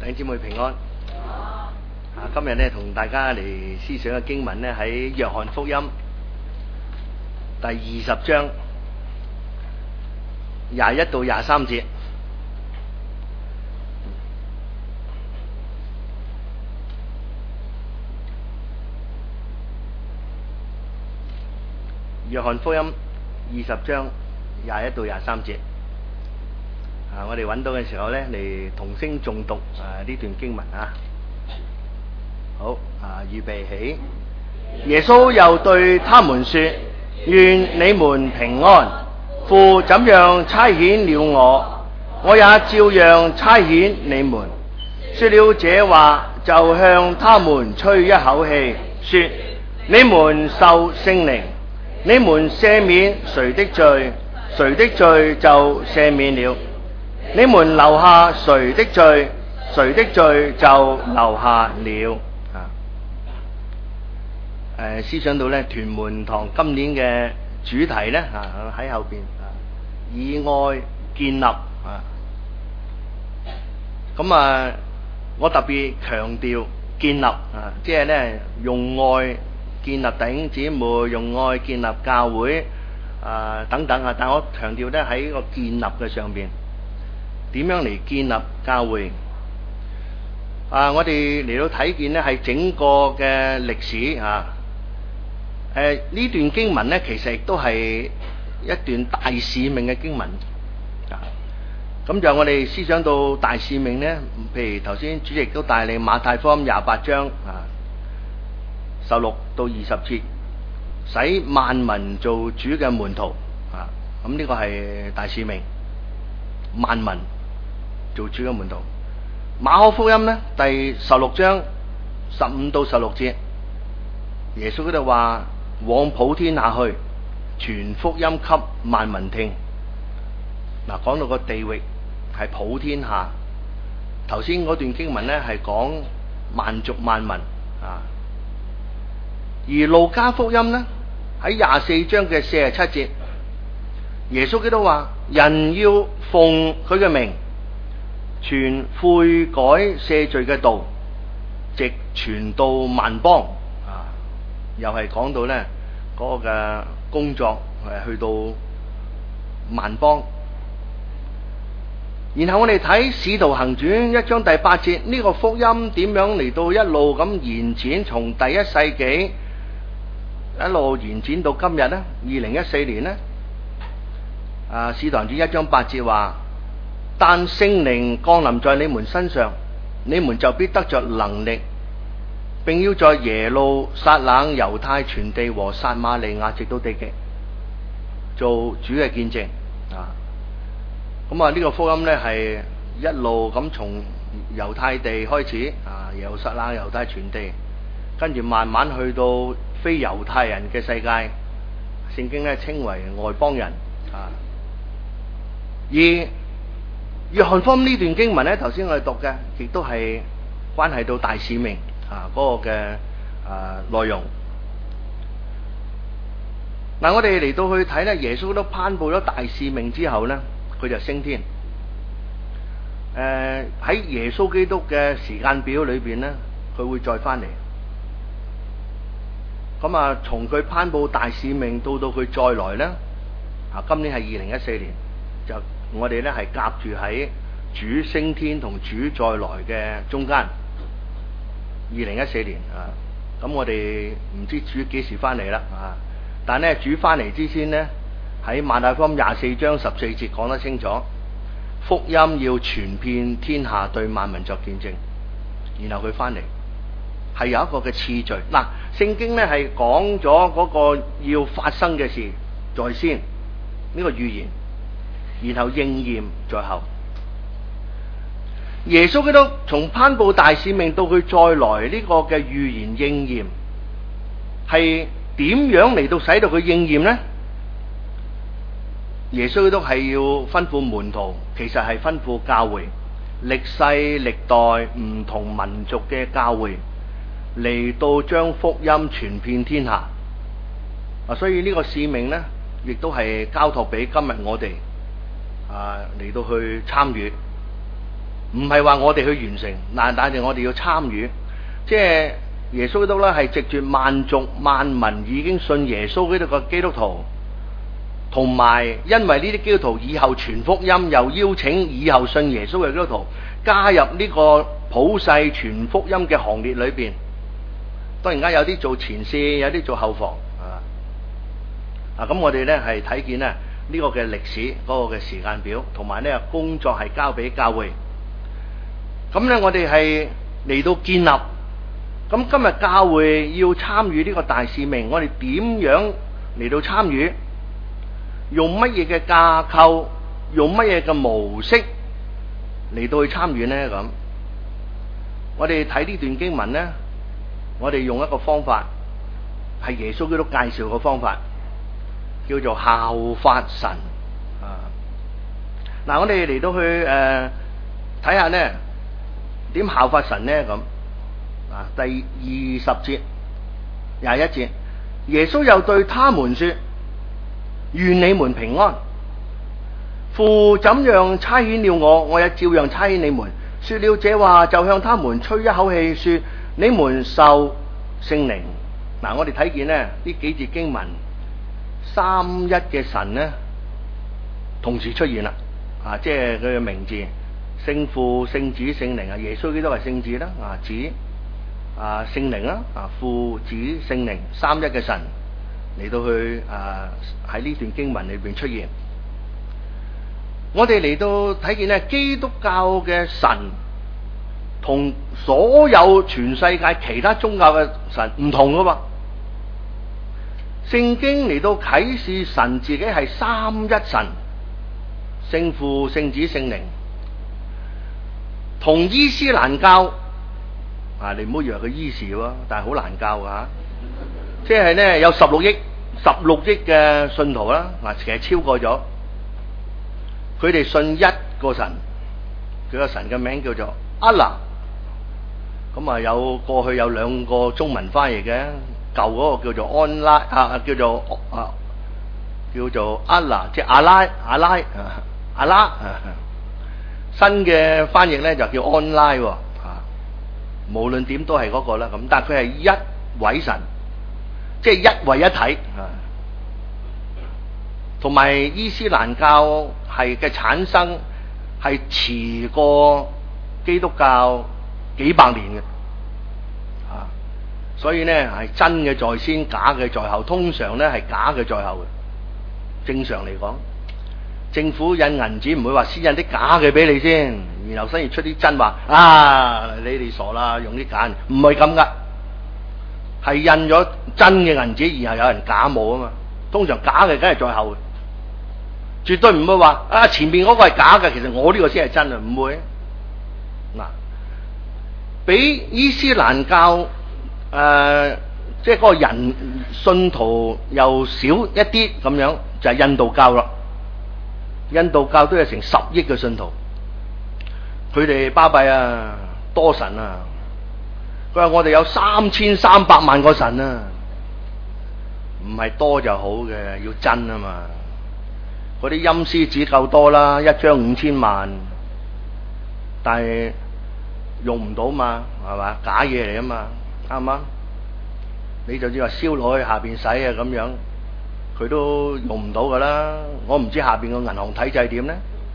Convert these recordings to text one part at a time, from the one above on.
兄姊妹平安。今日咧同大家嚟思想嘅經文咧喺約翰福音第20章21到23節。約翰福音20章21到23節。我哋揾到嘅時候咧，嚟同聲誦讀呢段經文啊。好，預備起。耶穌又對他們說：願你們平安。父怎樣差遣了我，我也照樣差遣你們。說了這話，就向他們吹一口氣，說：你們受聖靈。你們赦免誰的罪，誰的罪就赦免了。你們留下誰的罪，誰的罪就留下了。思想到咧屯門堂今年嘅主題咧喺後邊以愛建立我特別強調建立即係咧用愛建立弟兄姊妹，用愛建立教會等等但我強調咧喺個建立嘅上邊，點樣嚟建立教會我哋嚟到睇見咧係整個嘅歷史呢段經文咧其實亦都係一段大使命嘅經文咁就我哋思想到大使命咧，譬如頭先主席都帶領馬太福音28章16到20節，使萬民做主嘅門徒咁呢個係大使命，萬民做主嘅門徒。馬可福音咧第16章15到16節，耶穌嗰度話：往普天下去，傳福音給萬民聽。講到個地域係普天下，頭先嗰段經文咧係講萬族萬民而路加福音咧喺24章嘅47節，耶穌基督話：人要奉佢嘅名傳悔改赦罪嘅道，直傳到萬邦又係講到咧嗰個嘅工作係去到萬邦。然後我哋睇《使徒行傳》1章第8節，呢個福音點樣嚟到一路咁延展，從第1世紀一路延展到今日呢2014年呢《使徒行傳》1章8節話：但聖靈降臨在你們身上，你們就必得着能力，並要在耶路撒冷、猶太全地和撒瑪利亞直到地極做主嘅見證呢個福音呢係一路咁從猶太地開始耶路撒冷、猶太全地，跟住慢慢去到非猶太人嘅世界，聖經呢稱為外邦人而約翰福音呢段經文呢，頭先我哋讀嘅亦都係關係到大使命嗰個嘅內容。我哋嚟到去睇呢，耶穌都頒布咗大使命之後呢，佢就升天。喺耶穌基督嘅時間表裏邊呢，佢會再翻嚟。從佢頒布大使命到佢再來呢，今年係2014年，就我哋呢係夾住喺主升天同主再來嘅中間。2014年咁我哋唔知主幾時翻嚟啦但係主翻嚟之前呢，喺馬太福音24章14節講得清楚，福音要傳遍天下，對萬民作見證。然後佢翻嚟係有一個嘅次序。聖經呢係講咗嗰個要發生嘅事在先，呢個預言，然後應驗在後。耶穌基督從頒布大使命到佢再來呢個嘅預言應驗，係點樣嚟到使到佢應驗呢？耶穌基督係要吩咐門徒，其實係吩咐教會，歷世歷代唔同民族嘅教會嚟到將福音傳遍天下所以呢個使命呢，亦都係交託俾今日我哋嚟到去參與。 唔係話我哋去完成，但係我哋要參與。即係耶穌基督咧，係藉住萬族萬民已經信耶穌基督嘅基督徒，同埋因為呢啲基督徒以後傳福音，又邀請以後信耶穌嘅基督徒加入呢個普世傳福音嘅行列裏邊。當然間有啲做前線，有啲做後防咁我哋咧係睇見咧呢個嘅歷史嗰個嘅時間表，同埋呢個工作係交俾教會。咁咧我哋係嚟到建立。咁今日教會要參與呢個大使命，我哋點樣嚟到參與？用乜嘢嘅架構？用乜嘢嘅模式嚟到去參與呢？咁我哋睇呢段經文呢，我哋用一個方法，係耶穌基督介紹嘅方法，叫做效法神嗱，我哋嚟到去睇下呢點效法神呢？咁第20節21節，耶穌又對他們說：願你們平安。父怎樣差遣了我，我也照樣差遣你們。說了這話，就向他們吹一口氣，說：你們受聖靈。我哋睇見呢幾節經文，三一嘅神呢同時出現啦。即係佢嘅名字，聖父、聖子、聖靈耶穌基督係聖子啦，子聖靈啦，父子聖靈三一嘅神嚟到去喺呢段經文裏邊出現。我哋嚟到睇見呢基督教嘅神同所有全世界其他宗教嘅神唔同噶噃。聖經嚟到啟示神自己係三一神，聖父、聖子、聖靈，同伊斯蘭教你唔好以為佢伊士喎，但係好難教噶。即係呢有16億嘅信徒啦，其實超過咗。佢哋信一個神，佢個神嘅名叫做阿拉。咁有過去有兩個中文翻譯嘅，舊嗰個叫做安拉叫做阿拉，即係阿拉。新嘅翻譯咧就叫安拉喎。無論點都係嗰個啦。咁但係佢係一位神，即係一位一體。同埋伊斯蘭教係嘅產生係遲過基督教幾百年嘅，所以呢係真嘅在先，假嘅在後。通常呢係假嘅在後嘅。正常嚟講，政府印銀紙唔會話先印啲假嘅俾你先，然後先至出啲真話。你哋傻啦，用啲假，唔係咁噶，係印咗真嘅銀紙，然後有人假冒啊嘛。通常假嘅梗係在後嘅。絕對唔會話前面嗰個係假嘅，其實我呢個先係真啊，唔會。比伊斯蘭教即係嗰個人信徒又少一啲咁樣，就係印度教啦。印度教都有成10億嘅信徒，佢哋巴閉啊，多神啊。佢話我哋有3300萬個神啊，唔係多就好嘅，要真啊嘛。嗰啲陰司紙夠多啦，一張5000萬，但係用唔到嘛，係嘛？假嘢嚟啊嘛，啱唔啱？你就算話燒落去下邊使咁樣，佢都用唔到噶啦。我唔知下邊個銀行體制點咧，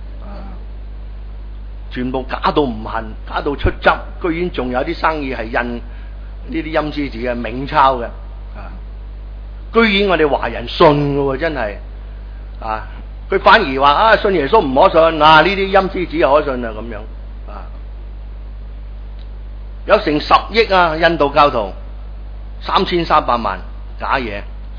全部假到唔恨，假到出汁，居然仲有啲生意係印呢啲陰司紙嘅冥鈔嘅，居然我哋華人信嘅喎，真係佢反而話信耶穌唔可信，呢啲陰司紙可信啊咁樣。有成10億印度教徒，3300萬假嘢。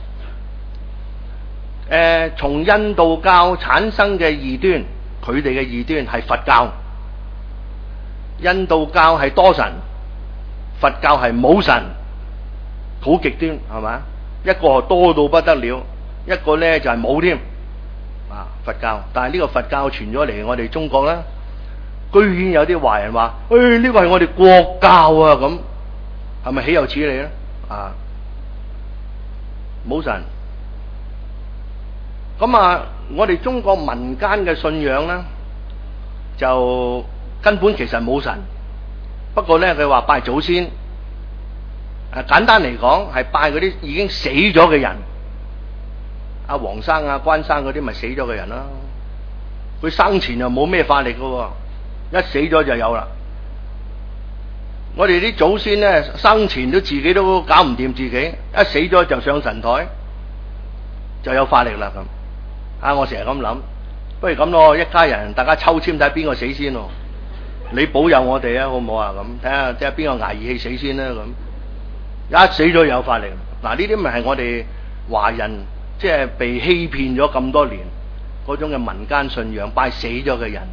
從印度教產生嘅異端，佢哋嘅異端係佛教。印度教係多神，佛教係冇神，好極端係嘛？一個多到不得了，一個呢就係冇添。佛教，但係呢個佛教傳咗嚟我哋中國咧，居然有啲華人話：呢個係我哋國教啊！咁係咪豈有此理咧？冇神。咁我哋中國民間嘅信仰咧，就根本其實冇神。不過咧，佢話拜祖先，簡單嚟講係拜嗰啲已經死咗嘅人。阿黃生啊、關生嗰啲咪死咗嘅人啦。佢生前又冇咩法力噶，一死咗就有啦。我哋啲祖先咧，生前都自己都搞唔掂自己，一死咗就上神台，就有法力啦咁。我成日咁諗，不如咁咯，一家人大家抽籤睇邊個死先咯。你保佑我哋啊，好唔好啊？咁睇下邊個捱義氣死先啦咁。一死咗就有法力，嗱呢啲咪係我哋華人即係被欺騙咗咁多年嗰種嘅民間信仰，拜死咗嘅人。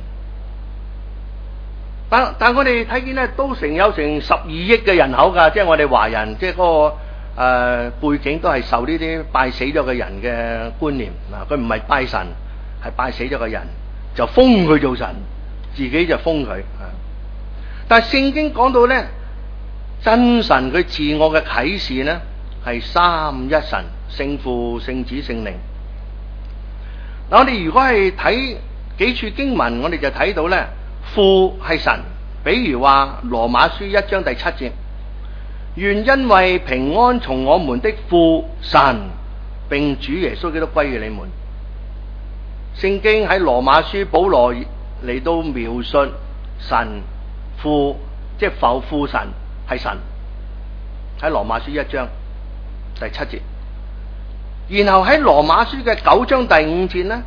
但我哋睇見咧，都有成12億嘅人口㗎，即係我哋華人，即係嗰個背景都係受呢啲拜死咗嘅人嘅觀念嗱，佢唔係拜神，係拜死咗嘅人，就封佢做神，自己就封佢。但係聖經講到咧，真神佢自我嘅啟示咧係三一神，聖父、聖子、聖靈。嗱，我哋如果係睇幾處經文，我哋就睇到咧。父係神，比如話羅馬書1章第7節，願因為平安從我們的父神並主耶穌基督歸於你們。聖經喺羅馬書保羅嚟到描述神父，即係父神係神，喺羅馬書1章第7節。然後喺羅馬書嘅9章第5節呢，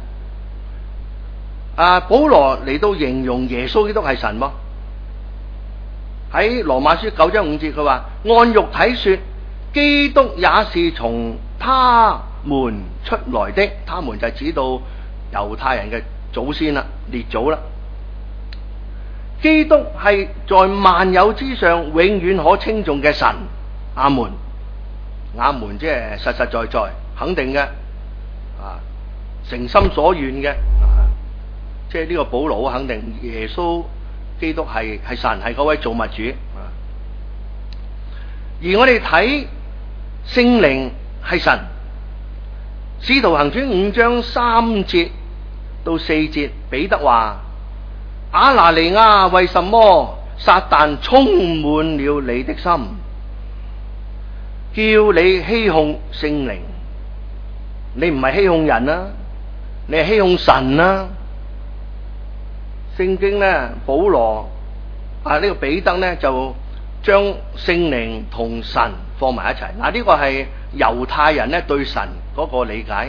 保羅嚟到形容耶穌基督係神喎。喺羅馬書9章5節佢話，按肉體說，基督也是從他們出來的，他們就指到猶太人嘅祖先啦，列祖啦。基督係在萬有之上永遠可稱頌嘅神，阿門。阿門即係實實在在肯定嘅，誠心所願嘅。即係呢個保羅肯定耶穌基督係神，係嗰位造物主。而我哋睇聖靈係神，使徒行傳5章3節到4節，彼得話：亞拿尼亞，為什麼撒旦充滿了你的心，叫你欺哄聖靈？你唔係欺哄人啊，你係欺哄神啊。聖經咧，保羅呢個彼得咧就將聖靈同神放埋一齊。嗱，呢個係猶太人咧對神嗰個理解。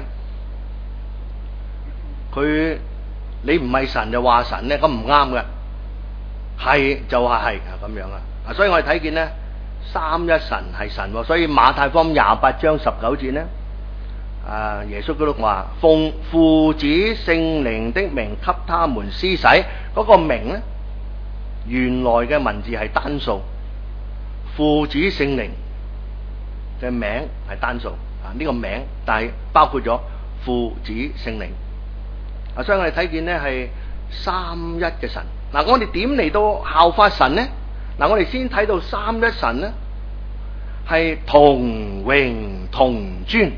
佢你唔係神就話神咧，咁唔啱嘅。係就話係咁樣啊。所以我哋睇見咧，三一神係神。所以馬太福音28章19節咧，耶穌基督話：奉父子聖靈的名給他們施洗。嗰個名咧，原來嘅文字係單數，父子聖靈嘅名係單數呢個名，但係包括咗父子聖靈。所以我哋睇見咧係三一嘅神。我哋點嚟到效法神咧？我哋先睇到三一神咧係同榮同尊。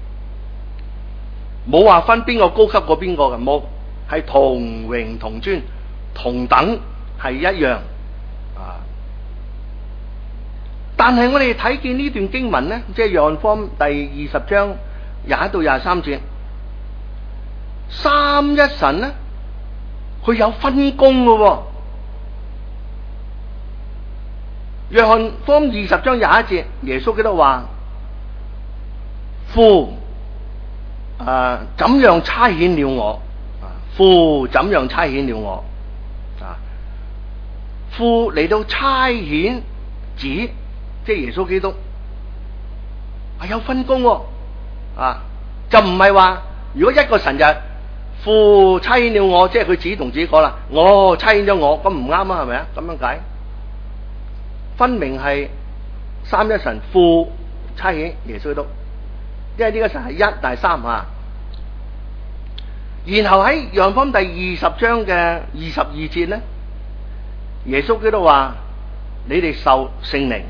冇話分邊個高級過邊個嘅，冇，係同榮同尊，同等係一樣但係我哋睇見呢段經文咧，即係約翰福音第20章21到23節，三一神咧，佢有分工嘅喎。約翰福音20章21節，耶穌基督話：父怎樣差遣了我，父怎樣差遣了我，父嚟到差遣子，即係耶穌基督，係有分工喎，就唔係話如果一個神就父差遣了我，即係佢自己同自己講啦，我差遣咗我，咁唔啱啊，係咪啊？咁樣解，分明係三一神，父差遣耶穌基督。因為呢個神係一，但係三啊。然後喺約翰福音第20章嘅22節咧，耶穌基督話：你哋受聖靈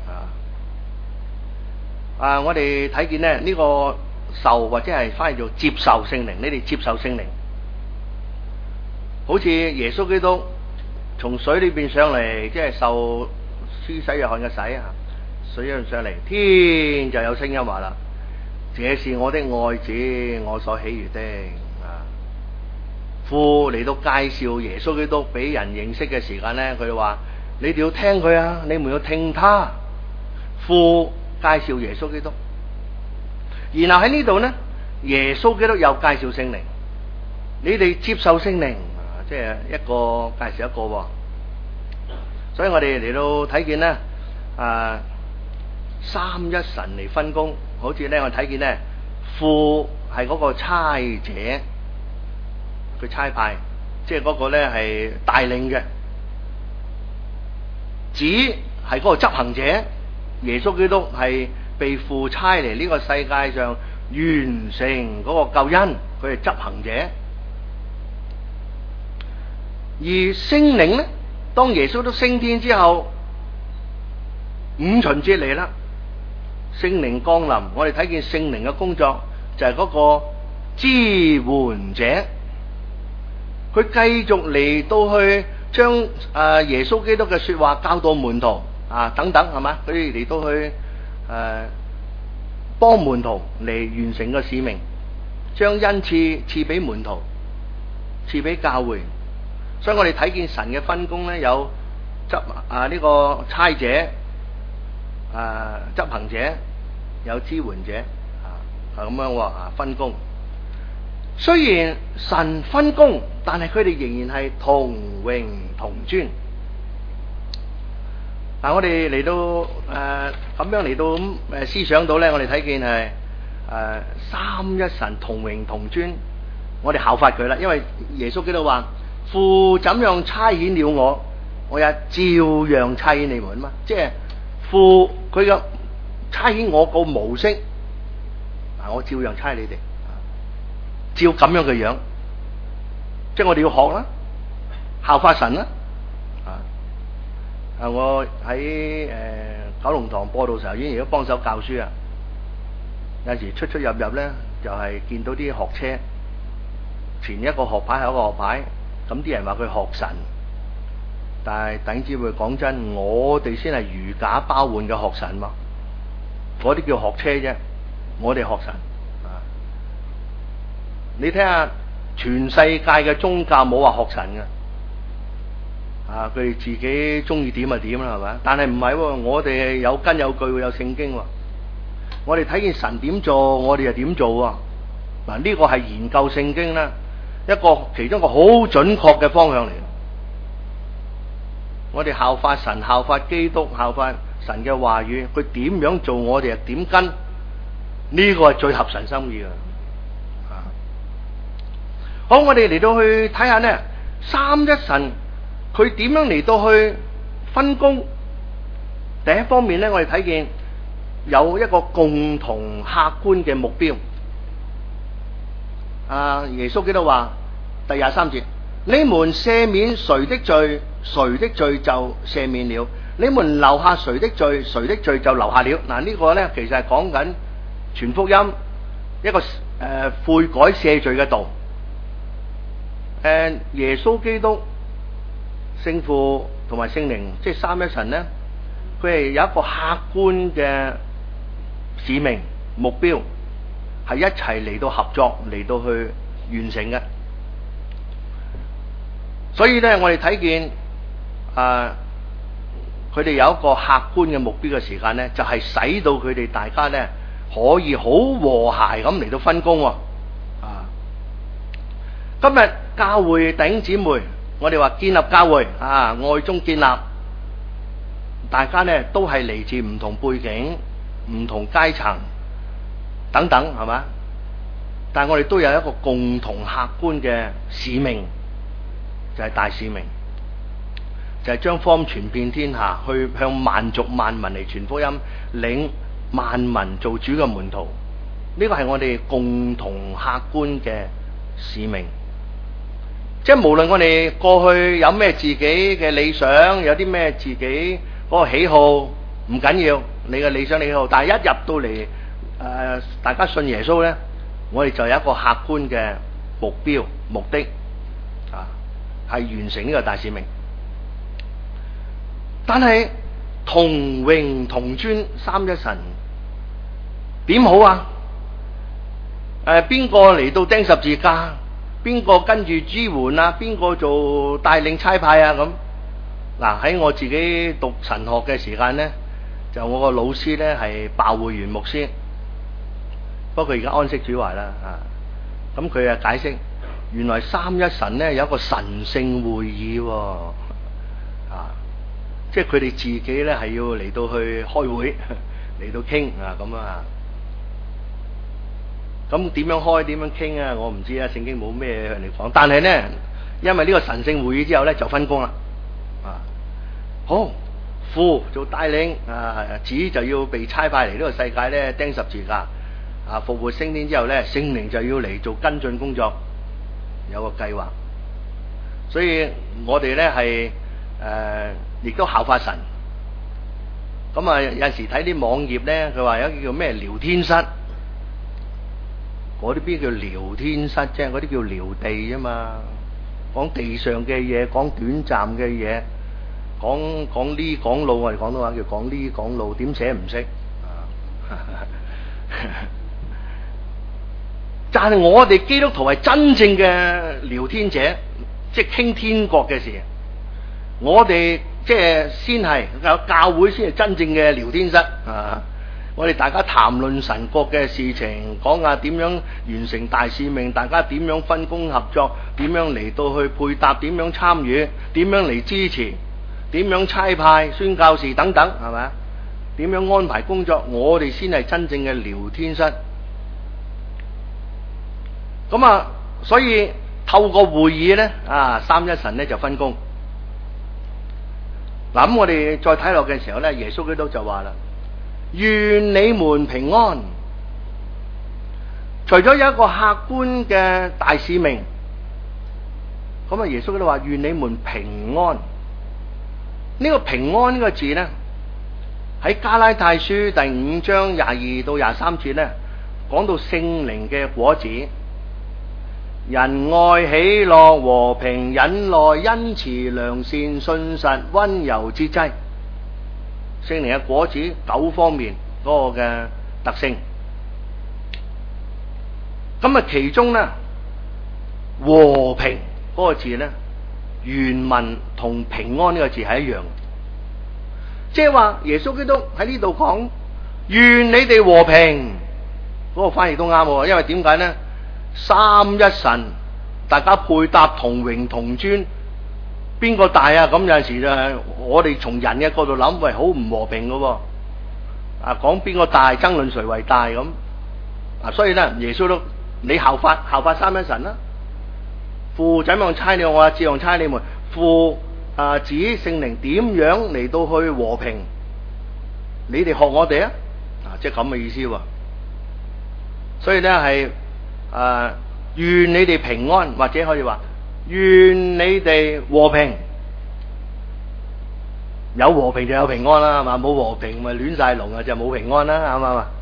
我哋睇見咧呢個受或者係翻譯做接受聖靈，你哋接受聖靈，好似耶穌基督從水裏邊上嚟，即係受施洗約翰嘅洗啊，水上嚟，天就有聲音話啦：這是我的愛子，我所喜悅的啊。父嚟到介紹耶穌基督俾人認識嘅時間咧，佢哋話：你哋要聽佢啊，你們要聽他。父介紹耶穌基督，然後喺呢度咧，耶穌基督又介紹聖靈。你哋接受聖靈，即係一個介紹一個喎。所以我哋嚟到睇見咧，三一神嚟分工，好似咧我睇見咧，父係嗰個差者，佢差派，即係嗰個咧係帶領嘅；子係嗰個執行者，耶穌基督係被父差嚟呢個世界上完成嗰個救恩，佢係執行者。而聖靈咧，當耶穌都升天之後，五旬節嚟啦，聖靈降臨，我哋睇見聖靈嘅工作就係嗰個支援者，佢繼續嚟到去將耶穌基督嘅說話教導門徒啊等等，係嘛？佢嚟到去幫門徒嚟完成個使命，將恩賜賜俾門徒，賜俾教會。所以我哋睇見神嘅分工咧，有呢個差者、執行者，有支援者，咁樣分工。雖然神分工，但係佢哋仍然係同榮同尊。嗱，我哋嚟到咁樣嚟到思想到咧，我哋睇見係三一神同榮同尊，我哋效法佢啦。因為耶穌基督話：父怎樣差遣了我，我也照樣差遣你們嘛。即係父佢嘅差遣我個模式，我照樣差你哋，照咁樣嘅樣。即係我哋要學啦，效法神啦。我喺九龍塘播道時候，已經而家幫手教書啊。有陣時出出入入咧，就係見到啲學車，前一個學牌後一個學牌。咁啲人話佢學神，但係弟兄姊妹講真，我哋先係如假包換嘅學神嘛，嗰啲叫學車啫，我哋學神啊！你睇下全世界嘅宗教冇話學神嘅，佢哋自己中意點就點啦，係咪？但係唔係喎，我哋有根有據，有聖經喎，我哋睇見神點做，我哋就點做喎。嗱，呢個係研究聖經啦。其中一個好準確嘅方向嚟，我哋效法神、效法基督、效法神嘅話語，佢點樣做我哋就點跟，呢個係最合神心意嘅。好，我哋嚟到去睇下呢，三一神佢點樣嚟到去分工。第一方面呢，我哋睇見有一個共同客觀嘅目標。耶穌基督話第23節：你們赦免誰的罪，誰的罪就赦免了；你們留下誰的罪，誰的罪就留下了。嗱，呢個呢，其實係講緊傳福音一個悔改赦罪嘅道。耶穌基督、聖父同埋聖靈，即係三一神呢，佢係有一個客觀嘅使命目標，係一齊嚟到合作，嚟到去完成嘅。所以咧，我哋睇見佢哋有一個客觀嘅目標嘅時間咧，就係使到佢哋大家咧可以好和諧咁嚟到分工。今日教會弟兄姊妹，我哋話建立教會愛中建立，大家咧都係嚟自唔同背景、唔同階層等等，係嘛？但係我哋都有一個共同客觀嘅使命，就係大使命，就係將福音傳遍天下，去向萬族萬民嚟傳福音，領萬民做主嘅門徒。呢個係我哋共同客觀嘅使命。即係無論我哋過去有咩自己嘅理想，有啲咩自己嗰個喜好，唔緊要，你嘅理想你喜好，但係一入到嚟大家信耶穌咧，我哋就有一個客觀嘅目標目的係完成呢個大使命。 但係同榮同尊三一神點好啊？邊個嚟到釘十字架？邊個跟住支援啊？邊個做帶領差派啊？咁嗱，喺我自己讀神學嘅時間咧，就我個老師咧係鮑會園牧師，不過佢而家安息主懷啦啊。咁佢啊解釋，原來三一神咧有一個神聖會議喎，即係佢哋自己咧係要嚟到去開會嚟到傾啊咁啊。咁點樣開點樣傾啊？我唔知啊，聖經冇咩嚟講。但係咧，因為呢個神聖會議之後咧，就分工啦。好，父做帶領子就要被差派嚟呢個世界咧釘十字架復活升天之後咧，聖靈就要嚟做跟進工作，有個計劃。所以我哋咧係亦都效法神。咁啊，有陣時睇啲網頁咧，佢話有一個叫咩聊天室。嗰啲邊叫聊天室啫？嗰啲叫聊地啫嘛，講地上嘅嘢，講短暫嘅嘢，講呢講路，我哋廣東話叫講呢講路，點寫唔識但係我哋基督徒係真正嘅聊天者，即係傾天國嘅事。我哋即係先係教會先係真正嘅聊天室我哋大家談論神國嘅事情，講下點樣完成大使命，大家點樣分工合作，點樣嚟到去配搭，點樣參與，點樣嚟支持，點樣差派宣教士等等，係咪？點樣安排工作？我哋先係真正嘅聊天室。咁啊，所以透過會議咧，三一神咧就分工。嗱，咁我哋再睇落嘅時候咧，耶穌基督就話啦。願你們平安。除咗有一個客觀嘅大使命，咁啊耶穌都話願你們平安。呢個平安呢個字咧，喺加拉太書第5章22到23節咧，講到聖靈嘅果子，仁愛、喜樂、和平、忍耐、恩慈、良善、信實、溫柔、節制。聖靈嘅果子9方面嗰個嘅特性，咁啊其中咧和平嗰個字咧，原文同平安呢個字係一樣，即係話耶穌基督喺呢度講願你哋和平，嗰個翻譯都啱喎，因為點解咧？三一神大家配搭同榮同尊。邊個大啊？咁有陣時就係我哋從人嘅角度諗，喂，好唔和平噶喎。講邊個大，爭論誰為大咁。所以咧，耶穌都你效法三一神啦。父怎樣差你我，照樣差你們。父子聖靈點樣嚟到去和平？你哋學我哋啊！即係咁嘅意思喎。所以咧係願你哋平安，或者可以話。願你哋和平，有和平就有平安啦，係嘛？冇和平咪亂晒龍啊，就冇平安啦，啱唔啱啊？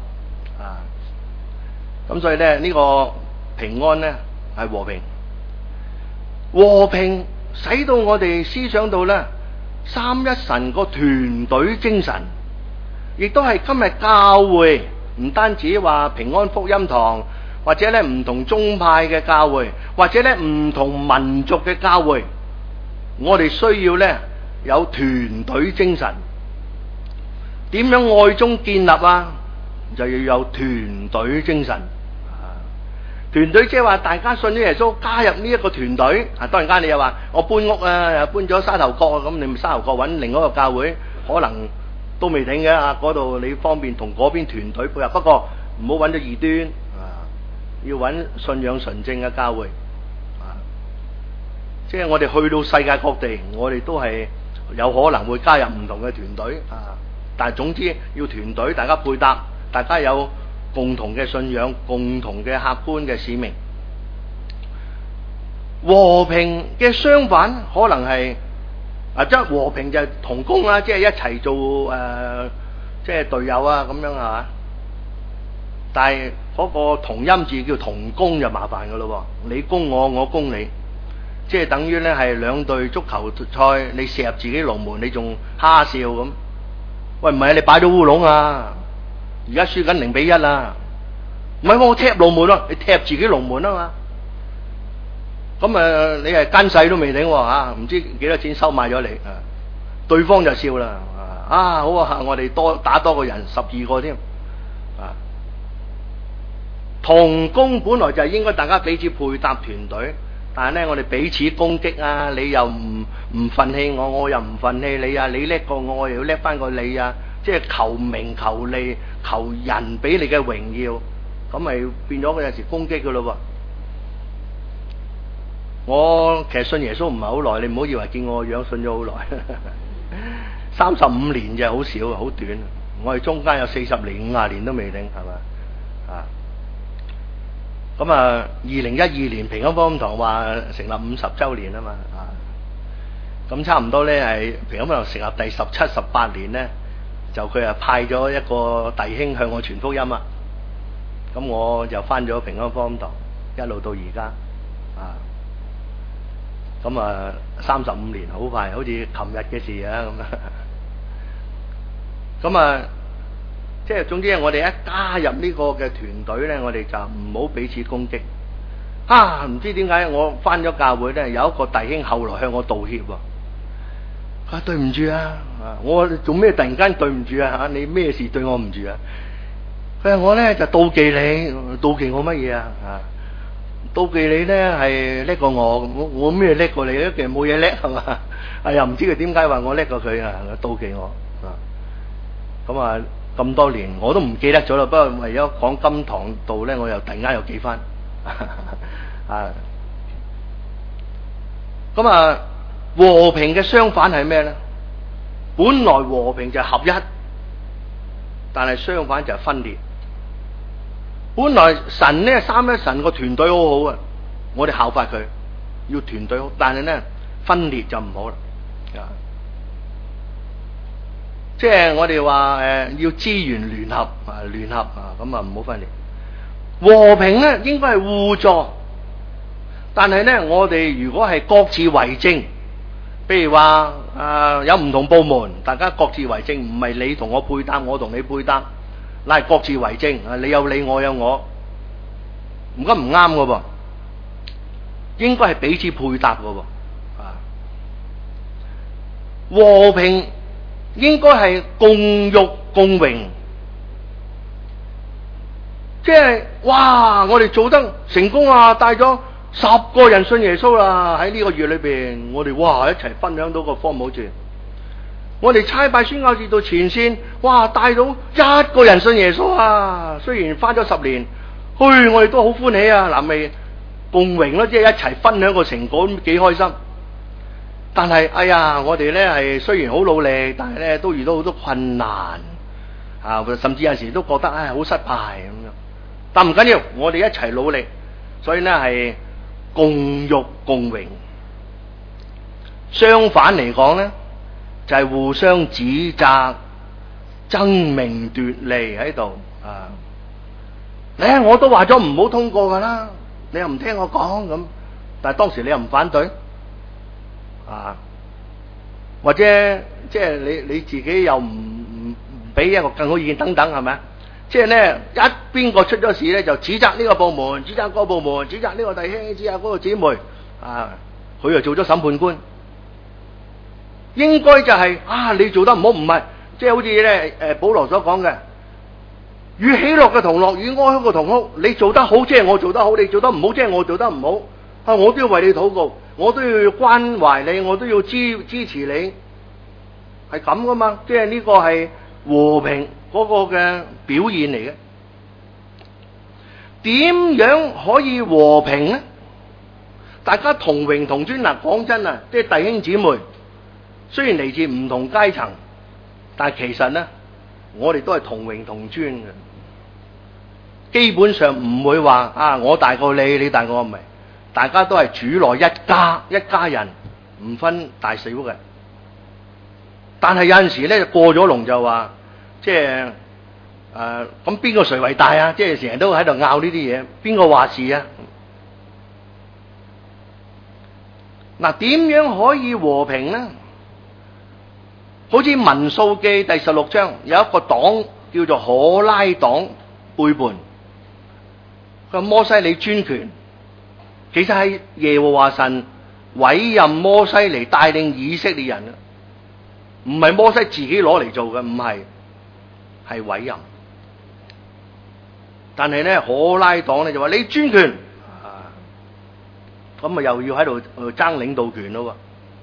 咁所以咧呢個平安咧係和平，和平使到我哋思想到咧三一神個團隊精神，亦都係今日教會唔單止話平安福音堂。或者咧唔同宗派嘅教會，或者咧唔同民族嘅教會，我哋需要咧有團隊精神。點樣愛中建立啊？就要有團隊精神。團隊即係話大家信咗耶穌，加入呢一個團隊。當然間你又話我搬屋啊，又搬咗沙頭角啊，咁你咪沙頭角揾另一個教會，可能都未定嘅。嗰度你方便同嗰邊團隊配合，不過唔好揾咗異端。要揾信仰純正嘅教會，即係我哋去到世界各地，我哋都係有可能會加入唔同嘅團隊但係總之要團隊，大家配搭，大家有共同嘅信仰，共同嘅客觀嘅使命。和平嘅相反可能係即係和平就係同工啦，即係一齊做即係隊友啊咁樣係嘛？但係嗰個同音字叫同工就麻煩噶咯，你攻我，我攻你。 即係等於咧係兩隊足球賽，你射入自己龍門，你仲蝦笑咁？喂，唔係啊，你擺咗烏龍啊！而家輸緊0-1啦，唔係我踢龍門咯，你踢自己龍門啊嘛。咁你係奸細都未頂喎，唔知幾多錢收買咗你啊！對方就笑啦，好啊，我哋打多個人12個添啊！同工本來就係應該大家彼此配搭團隊，但係咧我哋彼此攻擊啊！你又唔忿氣我，我又唔忿氣你啊！你叻過我，我又要叻翻過你啊！即係求名求利求人俾你嘅榮耀，咁咪變咗有時攻擊噶咯喎！我其實信耶穌唔係好耐，你唔好以為見我個樣信咗好耐，35年就好少，好短。我哋中間有40年、50年都未定，係嘛啊？咁啊，2012年平安福音堂話成立50週年啊嘛啊！咁差唔多咧係平安福音堂成立第17、18年咧，就佢啊派咗一個弟兄向我傳福音啊！咁我就返咗平安福音堂，一路到而家啊！咁啊，35年好快，好似琴日嘅事啊咁啊，即係總之我哋一加入呢個嘅團隊咧，我哋就唔好彼此攻擊。唔知點解我返咗教會咧，有一個弟兄後來向我道歉喎。佢話對唔住啊，我做咩突然間對唔住啊？你咩事對我唔住啊？佢話我咧就妒忌你，妒忌我乜嘢啊？妒忌你咧係叻過我咩叻過你咧？其實冇嘢叻係嘛？又唔知佢點解話我叻過佢啊？妒忌我啊！咁啊咁多年我都唔記得咗啦。不過為咗講金堂道咧，我又突然間又記翻咁啊，和平嘅相反係咩咧？本來和平就係合一，但係相反就係分裂。本來神咧三一神個團隊好好啊，我哋效法佢，要團隊好，但係咧分裂就唔好啦。即係我哋話要資源聯合咁啊唔好分裂。和平咧應該係互助，但係咧我哋如果係各自為政，譬如話有唔同部門，大家各自為政，唔係你同我配搭，我同你配搭。乃係各自為政，你有你，我有我，唔啱噶噃，應該係彼此配搭噶喎。和平應該係共辱共榮，即係哇！我哋做得成功啊，帶咗10個人信耶穌啦！喺呢個月裏邊，我哋哇一齊分享到個科舞團。我哋差派宣教士到前線，哇！帶到1個人信耶穌啊！雖然返咗10年，我哋都好歡喜啊！嗱，咪共榮咯，即係一齊分享個成果，幾開心。但係，哎呀，我哋咧係雖然好努力，但係咧都遇到好多困難甚至有時都覺得好失敗咁樣。但唔緊要，我哋一齊努力，所以咧係共辱共榮。相反嚟講咧，就係互相指責、爭名奪利喺度我都話咗唔好通過噶啦，你又唔聽我講咁，但係當時你又唔反對或者即係你自己又唔俾一個更好意見等等，係咪啊？即係咧一邊個出咗事咧，就指責呢個部門，指責嗰個部門，指責呢個弟兄，指責嗰個姊妹佢又做咗審判官。應該就係你做得唔好，唔係即係好似咧保羅所講嘅，與喜樂嘅同樂，與哀哭嘅同哭。你做得好，即係我做得好；你做得唔好，即係我做得唔好。我都要為你禱告，我都要關懷你，我都要支持你，係咁噶嘛？即係呢個係和平嗰個嘅表現嚟嘅。點樣可以和平呢？大家同榮同尊嗱，講真啊，即係弟兄姊妹。雖然嚟自唔同階層，但係其實咧，我哋都係同榮同尊嘅。基本上唔會話我大過你，你大過我，唔係，大家都係主內一家人，唔分大小嘅。但係有陣時咧過咗龍就話，即係咁邊個誰為大啊？即係成日都喺度拗呢啲嘢，邊個話事啊？ 嗱，點樣可以和平呢？好似民數記第16章有一個黨叫做可拉黨背叛，佢話摩西你專權，其實係耶和華神委任摩西嚟帶領以色列人，唔係摩西自己攞嚟做嘅，唔係，係委任。但係咧可拉黨咧就話你專權，咁啊又要喺度爭領導權咯。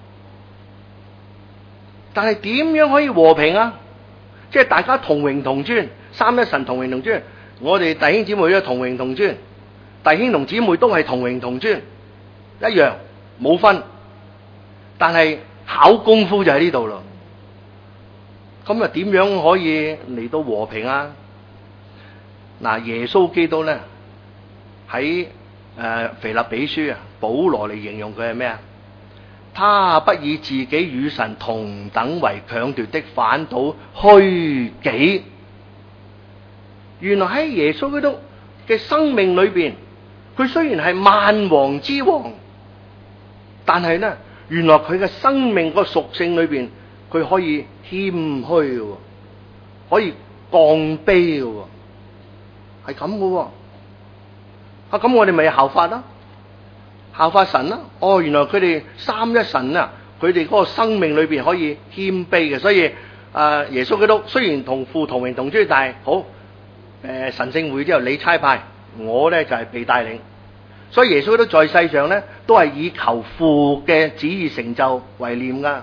但係點樣可以和平啊？即係大家同榮同尊，三一神同榮同尊，我哋弟兄姊妹都同榮同尊，弟兄同姊妹都係同榮同尊，一樣冇分。但係考功夫就喺呢度咯。咁啊點樣可以嚟到和平啊？嗱，耶穌基督咧喺腓立比書啊，保羅嚟形容佢係咩啊？他不以自己與神同等為強奪的，反倒虛己。原來喺耶穌基督嘅生命裏邊，佢雖然係萬王之王，但係呢，原來佢嘅生命個屬性裏邊，佢可以謙虛嘅，可以降卑嘅，係咁嘅。咁我哋咪效法啦，效法神啦。哦，原來佢哋三一神啊，佢哋嗰個生命裏邊可以謙卑嘅。所以耶穌基督雖然同父同榮同尊，但係好神聖會之後你差派，我咧就係被帶領。所以耶穌基督在世上咧，都係以求父嘅旨意成就為念噶。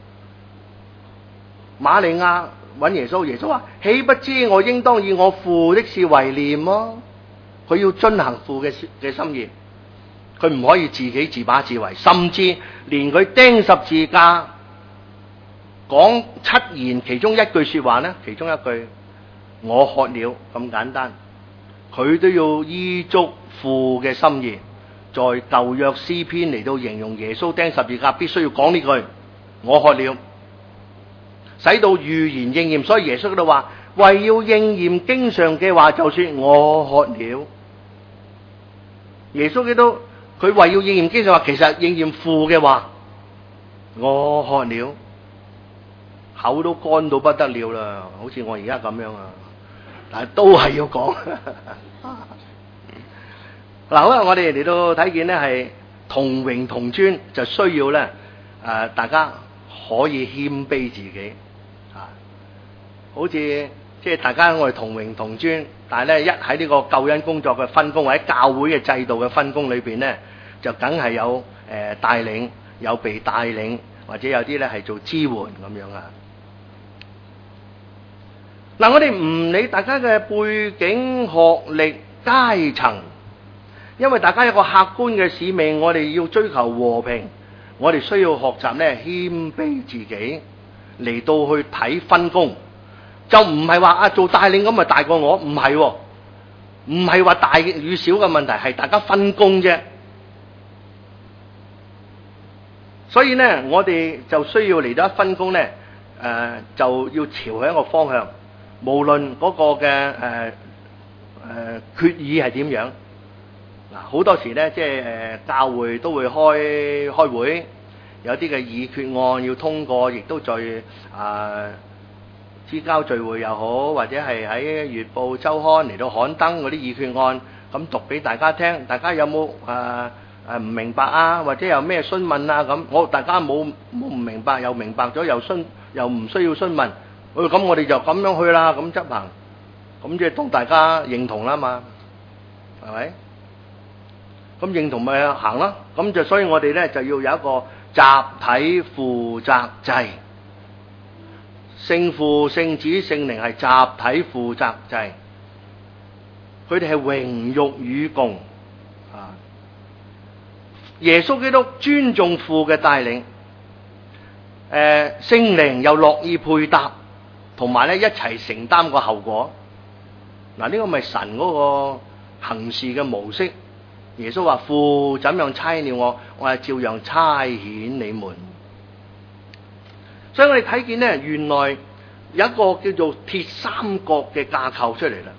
瑪利亞揾耶穌，耶穌話：豈不知我應當以我父的事為念麼？佢要遵行父嘅心意，佢唔可以自己自把自為，甚至連佢釘十字架講七言其中一句說話呢，其中一句我渴了咁簡單，佢都要依足父嘅心意。在舊約詩篇嚟到形容耶穌釘十字架，必須要講呢句我渴了，使到預言應驗。所以耶穌嗰度話，為要應驗經上嘅話，就說我渴了。耶穌基督佢為要應驗經上話，其實應驗父嘅話，我渴了，口都乾到不得了啦，好似我而家咁樣啊，但係都係要講。嗱，好啦，我哋嚟到睇見咧，係同榮同尊，就需要咧大家可以謙卑自己啊，好似即係大家我哋同榮同尊，但係咧一喺呢個救恩工作嘅分工或者教會嘅制度嘅分工裏邊咧，就梗係有帶領，有被帶領，或者有啲咧係做支援咁樣啊。嗱，我哋唔理大家嘅背景、學歷、階層。因為大家有個客觀嘅使命，我哋要追求和平，我哋需要學習咧謙卑自己嚟到去睇分工，就唔係話做帶領咁咪大過我，唔係，唔係話大與小嘅問題，係大家分工啫。所以呢，我哋就需要嚟到一分工呢，就要朝向一個方向，無論嗰個嘅決議係點樣。好多時咧，即係教會都會開會，有啲嘅議決案要通過，亦都在之交聚會又好，或者係喺月報週刊嚟到刊登嗰啲議決案，咁讀俾大家聽。大家有冇唔明白啊？或者有咩詢問啊？咁大家冇唔明白，又明白咗，又唔需要詢問。咁我哋就咁樣去啦，咁執行，咁即係當大家認同啦嘛，係咪？咁認同咪行啦，咁就所以我哋咧就要有一個集體負責制，聖父、聖子、聖靈係集體負責制，佢哋係榮辱與共啊！耶穌基督尊重父嘅帶領，聖靈又樂意配搭，同埋咧一齊承擔個後果。嗱，呢個咪神嗰個行事嘅模式。耶穌話：父怎樣差了我，我係照樣差遣你們。所以我哋睇見呢，原來有一個叫做鐵三角嘅架構出嚟啦。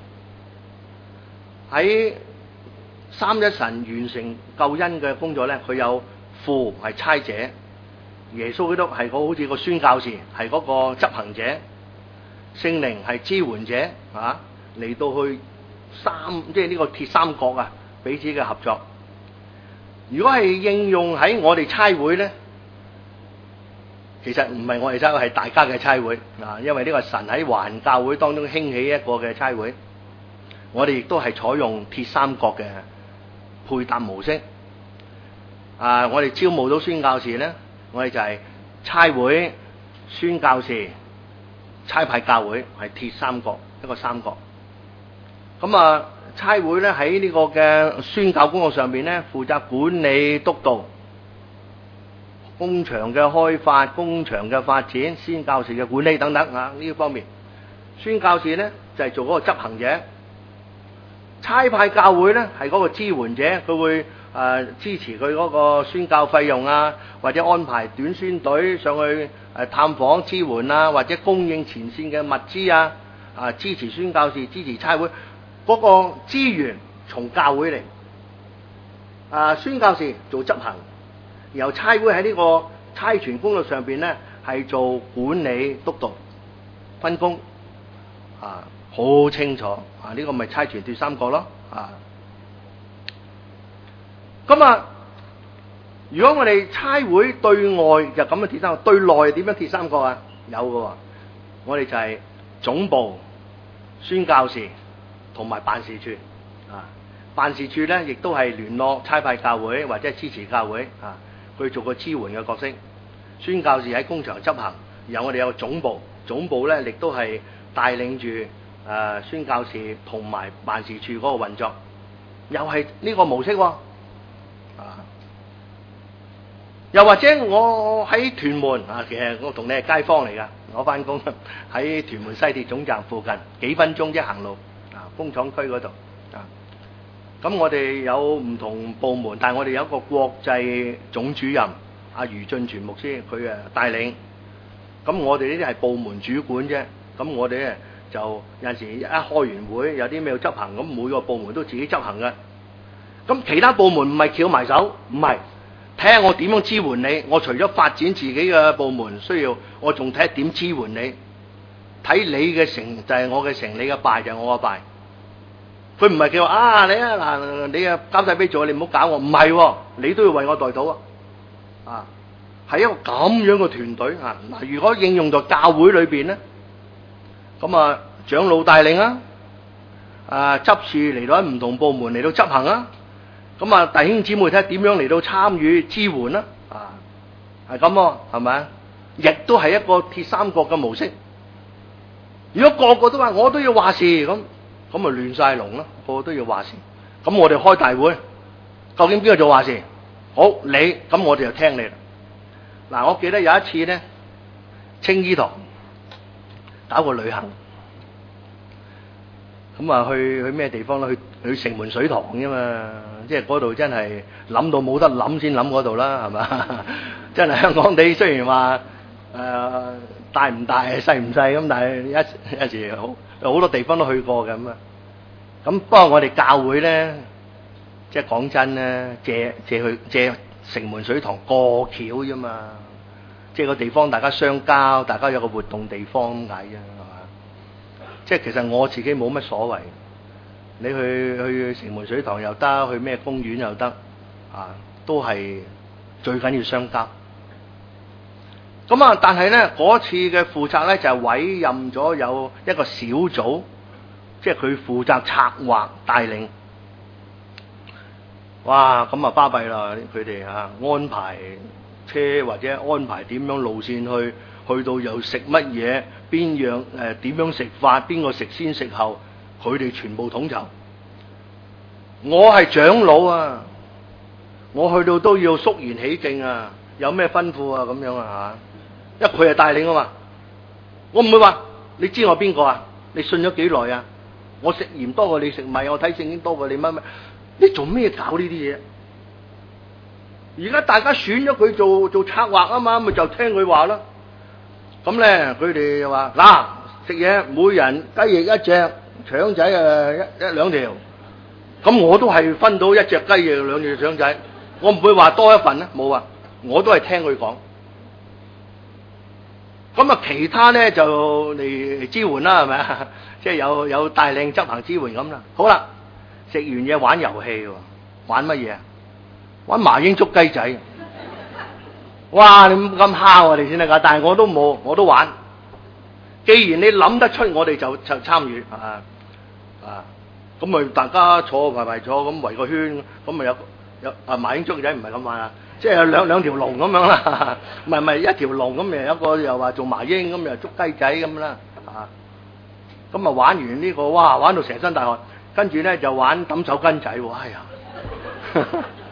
喺三一神完成救恩嘅工作呢，佢有父係差者，耶穌基督係好似個宣教士，係嗰個執行者，聖靈係支援者啊，嚟到去即係呢個鐵三角啊，彼此嘅合作。如果係應用喺我哋差會咧，其實唔係我哋差會，係大家嘅差會啊，因為呢個神喺華人教會當中興起一個嘅差會，我哋亦都係採用鐵三角嘅配搭模式。啊，我哋招募到宣教士咧，我哋就係差會、宣教士、差派教會，係鐵三角，一個三角。咁啊，差會咧喺呢個嘅宣教工作上邊咧，負責管理督導工場嘅開發、工場嘅發展、宣教士嘅管理等等啊，呢方面。宣教士咧就係做嗰個執行者，差派教會咧係嗰個支援者，佢會支持佢嗰個宣教費用啊，或者安排短宣隊上去探訪支援啊，或者供應前線嘅物資啊，支持宣教士、支持差會嗰個資源從教會嚟，宣教士做執行，然後差會喺呢個差傳工作上邊咧係做管理督導分工，好清楚呢個咪差傳鐵三角咯咁如果我哋差會對外就咁樣鐵三角，對內點樣鐵三角啊？有嘅，我哋就係總部、宣教士同埋辦事處辦事處咧亦都係聯絡差派教會或者支持教會去做個支援嘅角色。宣教士喺工場執行，然後我哋有個總部，總部咧亦都係帶領住宣教士同埋辦事處嗰個運作，又係呢個模式又或者我喺屯門其實我同你係街坊嚟噶，我翻工喺屯門西鐵總站附近，幾分鐘啫行路工廠區嗰度咁我哋有唔同部門，但係我哋有一個國際總主任余進全牧師，佢帶領。咁我哋呢啲係部門主管啫。咁我哋咧就有陣時一開完會，有啲咩要執行，咁每個部門都自己執行嘅。咁其他部門唔係翹埋手，唔係睇下我點樣支援你。我除咗發展自己嘅部門需要，我仲睇下點支援你。睇你嘅成就係我嘅成，你嘅敗就係我嘅敗。佢唔係叫你嗱，你交晒俾做，你唔好搞我。唔係，你都要為我代禱係一個咁樣嘅團隊嗱。如果應用在教會裏邊咧，咁長老帶領執事嚟到喺唔同部門嚟到執行咁弟兄姊妹睇下點樣嚟到參與支援啦係咁係咪亦都係一個鐵三角嘅模式。如果個個都話我都要話事咁咪亂晒龍咯，個個都要話事。咁我哋開大會，究竟邊個做話事？好，你咁我哋就聽你啦。嗱，我記得有一次咧，青衣堂搞個旅行，咁去咩地方咧？去城門水塘啫嘛，即係嗰度真係諗到冇得諗先諗嗰度啦，係嘛？真係香港地雖然話大唔大細唔細咁，但係一時好多地方都去過嘅咁不過我哋教會咧，即係講真咧，借城門水塘過橋啫嘛，即係個地方大家相交，大家有個活動地方咁解啫，係嘛？即係其實我自己冇乜所謂，你去城門水塘又得，去咩公園又得都係最緊要相交。咁但係咧嗰次嘅負責咧就係委任咗有一個小組，即係佢負責策劃帶領。哇！咁巴閉啦，佢哋安排車或者安排點樣路線去到又食乜嘢，邊樣點樣食法，邊個食先食後，佢哋全部統籌。我係長老我去到都要肅然起敬有咩吩咐咁樣因為佢係帶領嘛，我唔會話你知我邊個你信咗幾耐我食鹽多過你食米，我睇聖經多過你乜乜，你做咩搞呢啲嘢？而家大家選咗佢做策劃嘛，咪就聽佢話咯。咁咧佢哋就話食嘢每人雞翼一隻，腸仔一兩條。咁我都係分到一隻雞翼兩隻腸仔，我唔會話多一份冇我都係聽佢講。咁啊，其他咧就嚟支援啦，係咪啊？即係有帶領執行支援咁啦。好啦，食完嘢玩遊戲喎，玩乜嘢啊？玩麻鷹捉雞仔。哇！你咁蝦我哋先得㗎，但係我都冇，我都玩。既然你諗得出，我哋就參與咁咪大家排坐咁圍個圈，咁咪有麻鷹捉雞仔唔係咁玩啊，即係有兩條龍咁樣啦，唔係一條龍咁，咪有一個又話做麻鷹咁，又捉雞仔咁啦咁啊玩完呢個，哇！玩到成身大汗，跟住咧就玩抌手巾仔喎，哎呀，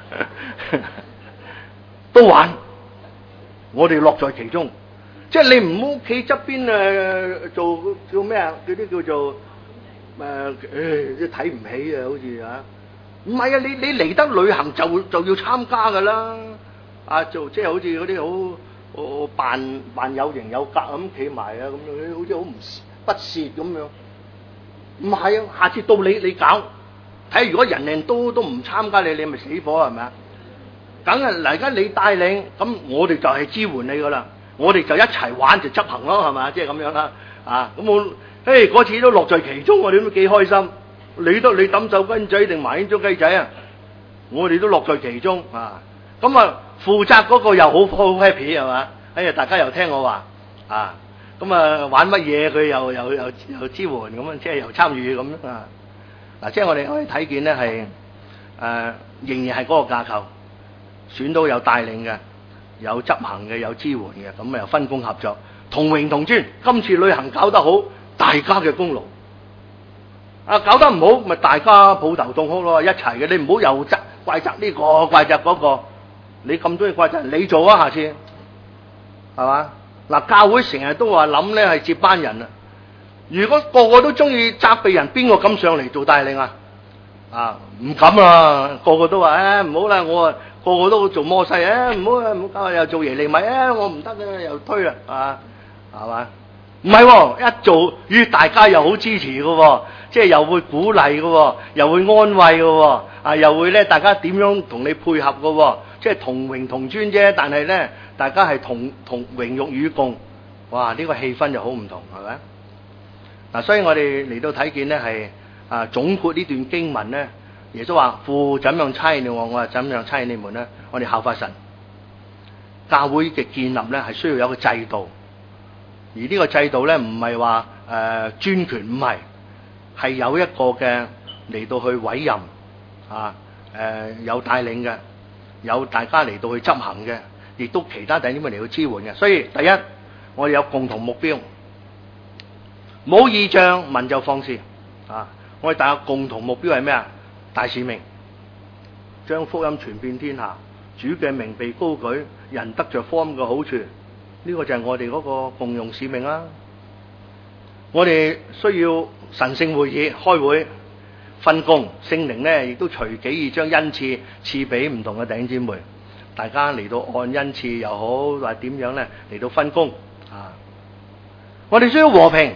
都玩，我哋樂在其中。即係你唔好企側邊做叫咩啊？嗰啲叫做都睇唔起啊，好似唔係啊！你嚟得旅行就要參加㗎啦，做即係好似嗰啲好扮有型有格咁企埋啊咁樣，好似好唔不屑咁樣。唔係啊，下次到你搞，睇如果人都唔參加你咪死火係咪啊？梗係嗱，而家你帶領，咁我哋就係支援你㗎啦。我哋就一齊玩就執行咯，係咪？即係咁樣啦，咁我嗰次都樂在其中，我哋都幾開心。你抌手巾仔定麻鷹捉雞仔啊？我哋都樂在其中咁負責嗰個又好 happy 係嘛？哎呀，大家又聽我話玩乜嘢佢又支援咁樣，即係又參與咁嗱，即係我哋可以睇見咧係仍然係嗰個架構，選到有帶領嘅。有執行嘅，有支援嘅，咁又分工合作，同榮同尊。今次旅行搞得好，大家嘅功勞。搞得唔好，咪大家抱頭痛哭咯，一齊嘅。你唔好又怪責呢個，怪責嗰個。你咁中意怪責，你做啊，下次係嘛？嗱，教會成日都話諗咧係接班人啊。如果個個都中意責備人，邊個敢上嚟做帶領啊？唔敢啊！個個都話唔好啦，我個個都做摩西唔好搞，又做耶利米我唔得啊，又推啦係嘛？唔係一做與大家又好支持嘅，即係又會鼓勵嘅，又會安慰嘅，又會咧大家點樣同你配合嘅，即係同榮同尊啫。但係咧大家係同榮辱與共，哇！呢個氣氛就好唔同，係咪？嗱，所以我哋嚟到睇見咧係總括呢段經文咧。耶穌話：父怎樣差你我係怎樣差你們咧。我哋效法神。教會嘅建立咧係需要有個制度，而呢個制度咧唔係話專權，唔係有一個嘅嚟到去委任有帶領嘅，有大家嚟到去執行嘅，亦都其他弟兄們嚟到支援嘅。所以第一，我哋有共同目標，冇異象民就放肆我哋大家共同目標係咩啊？大使命，將福音傳遍天下，主嘅名被高舉，人得着福音嘅好處，呢個就係我哋嗰個共用使命啦。我哋需要神聖會議開會分工，聖靈咧亦都隨己意將恩賜賜俾唔同嘅弟兄姊妹，大家嚟到按恩賜又好，或點樣咧嚟到分工我哋需要和平，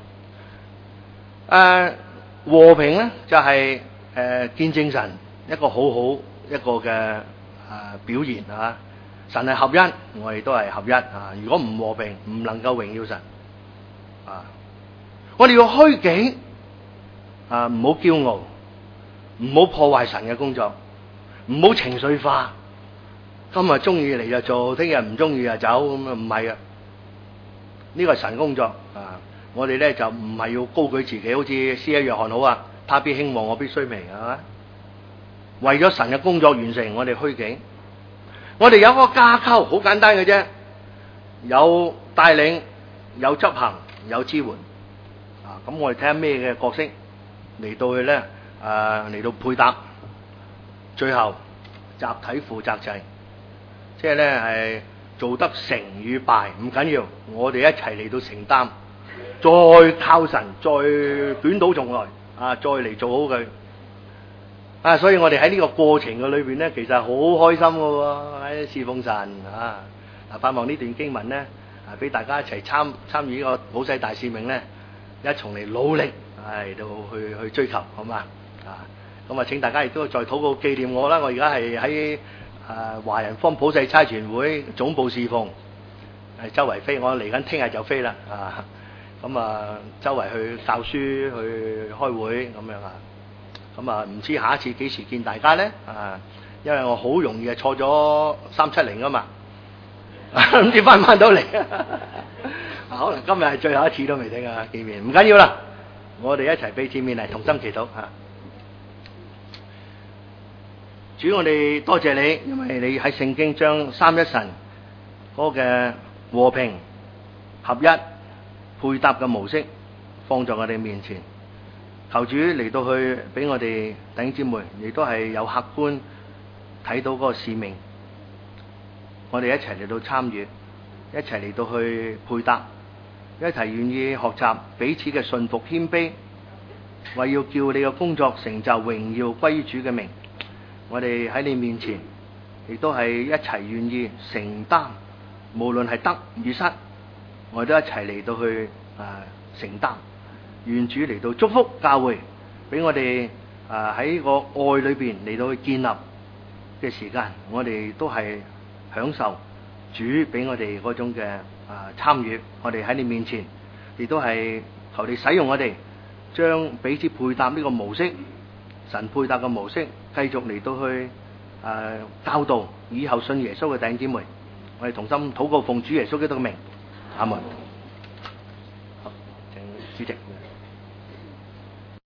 和平咧就係見證神一個好好一個嘅表現神係合一，我哋都係合一如果唔和平，唔能夠榮耀神我哋要虛己唔好驕傲，唔好破壞神嘅工作，唔好情緒化。今日中意嚟就做，聽日唔中意就走咁唔係呢個係神工作我哋咧就唔係要高舉自己，好似施洗約翰好他必興旺，我必衰微，係嘛？為咗神嘅工作完成，我哋虛己。我哋有個架構，好簡單嘅啫，有帶領，有執行，有支援。咁我哋睇下咩嘅角色嚟到去咧，嚟到配搭。最後集體負責制，即係咧係做得成與敗唔緊要，我哋一齊嚟到承擔，再靠神，再捲土重來。再嚟做好佢所以我哋喺呢個過程嘅裏邊咧，其實好開心嘅喎，喺侍奉神盼望呢段經文咧俾大家一齊參與呢個普世大使命咧，一同嚟努力到去追求，好嘛咁請大家亦都再禱告紀念我啦。我而家係喺華人方普世差傳會總部侍奉，周圍飛，我嚟緊聽日就飛啦咁周圍去教書去開會咁樣咁唔知下一次幾時見大家咧因為我好容易錯咗370啊嘛，唔知翻唔翻到嚟可能今日係最後一次都未定見面，唔緊要啦，我哋一齊俾見面嚟同心祈禱主，我哋多謝你，因為你喺聖經將三一神嗰個嘅和平合一配搭嘅模式放在我哋面前，求主嚟到去俾我哋弟兄姊妹，亦都係有客觀睇到嗰個使命，我哋一齊嚟到參與，一齊嚟到去配搭，一齊願意學習彼此嘅順服謙卑，為要叫你嘅工作成就榮耀歸於主嘅名。我哋喺你面前亦都係一齊願意承擔，無論係得與失，我哋都一齊嚟到去承擔。願主嚟到祝福教會，俾我哋喺個愛裏邊嚟到去建立嘅時間，我哋都係享受主俾我哋嗰種嘅參與。我哋喺你面前亦都係求你使用我哋，將彼此配搭呢個模式，神配搭嘅模式繼續嚟到去教導以後信耶穌嘅弟兄姊妹。我哋同心禱告，奉主耶穌基督嘅名，阿門。好，請主席。